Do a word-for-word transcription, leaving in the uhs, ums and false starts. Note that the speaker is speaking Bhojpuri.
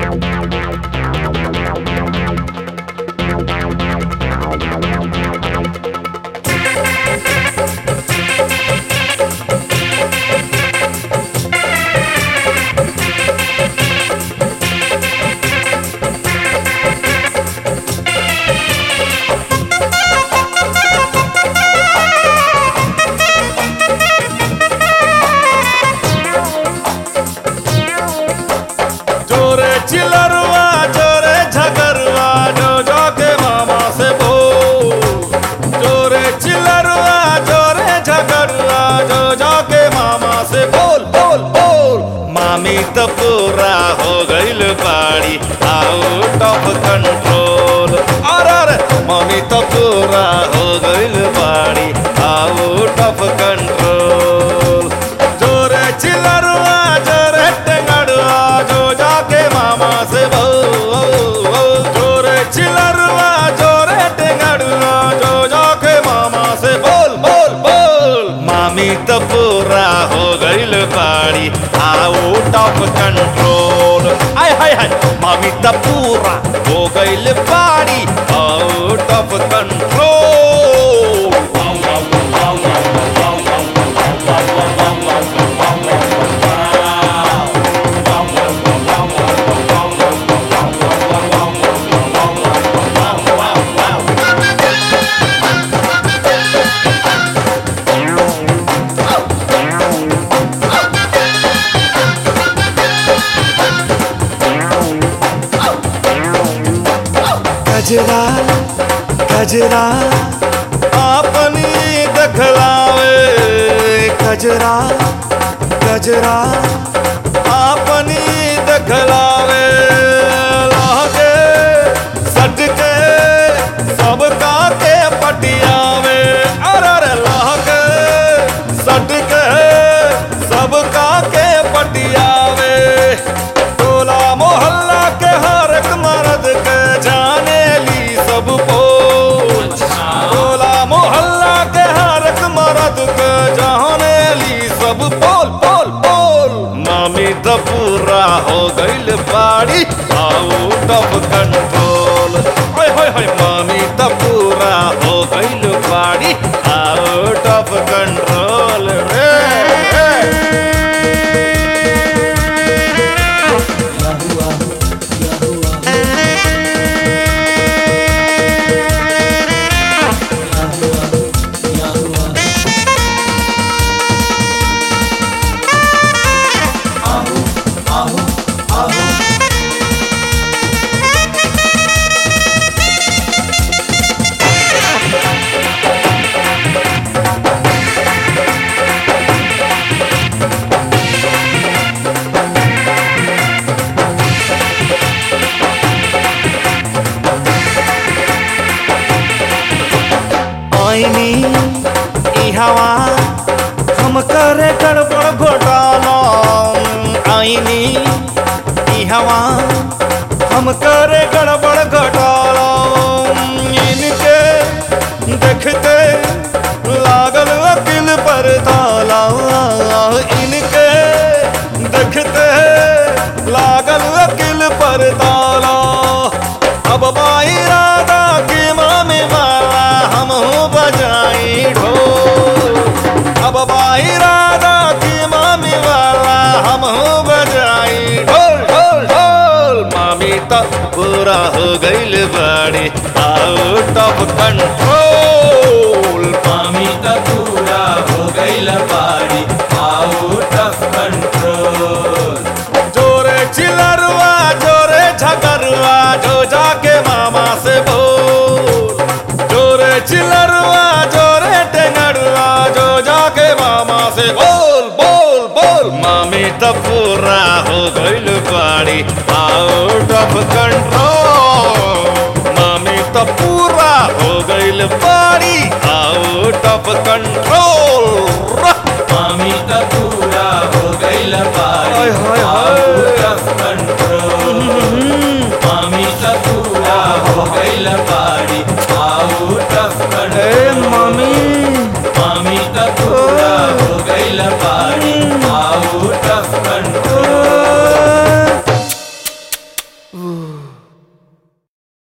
चिलरवा जोरे झगरवा जो जाके मामा से बोल। जोरे चिलरवा जोरे झगरवा जो जाके मामा से बोल बोल बोल। मामी तो पूरा हो गईल बाड़ी आउट ऑफ कंट्रोल। अरे अरे मामी तो पूरा हो गईल बाड़ी आउट ऑफ कंट्रोल। जोरे चिलरवा जोरे टेंगड़वा जो जाके मामा से बोल। जोरे चिलरवा जोरे टेंगड़वा जो जाके मामा से बोल बोल बोल। मामी तो पूरा हो गईल बाड़ी आउट ऑफ कंट्रोल। हाय हाय हाय मामी तो पूरा हो गईल बाड़ी आउट ऑफ कंट्रोल। गजरा गजरा अपनी दखलावे। गजरा गजरा अपनी दखलावे। लागे सटके सबका के पटियावे। अरे अरे लागे सटके सबका के पटियावे। टोला मोहल्ला के हर एक मर्द के जाने ली सब बोल। टोला मोहल्ला के हर एक मर्द के जाने ली सब बोल बोल बोल। मामी तो पूरा हो गईल बाड़ी आउट ऑफ कंट्रोल। हाय हाय हाय मामी तो पूरा हो गईल बाड़ी आउट ऑफ कंट्रोल रे। आईनी ई हवा हम करे गड़बड़ घोटाला। आईनी ई हवा हम करे गड़बड़ घोटाला। इनके देखते लागल वकील पर ताला। इनके देखते लागल वकील पर ताला। अब बाई राधा की मामी वाला हम हो बजाई ढोल। अब बाई राधा की मामी वाला हम हो बजाई ढोल ढोल ढोल। मामी तो पूरा हो गईल बाड़ी आउट ऑफ कंट्रोल। मामी तो पूरा हो गईल बाड़ी आउट ऑफ कंट्रोल। जोरे चिलरवा जोरे झगरवा जो जाके मामा से बोल। जोरे चिलरवा जोरे टेंगड़वा जो जाके मामा से बोल बोल बोल। मामी तो पूरा हो गईल बाड़ी आउट ऑफ कंट्रोल। मामी तो पूरा हो गईल बाड़ी आउट ऑफ कंट्रोल। मामी तो पूरा हो गईल बाड़ी हाय हाय आउट ऑफ कंट्रोल। मामी तो पूरा हो गईल बाड़ी आउट ऑफ कंट्रोल। मामी मामी तो पूरा हो गईल बाड़ी आउट ऑफ कंट्रोल। Ooh.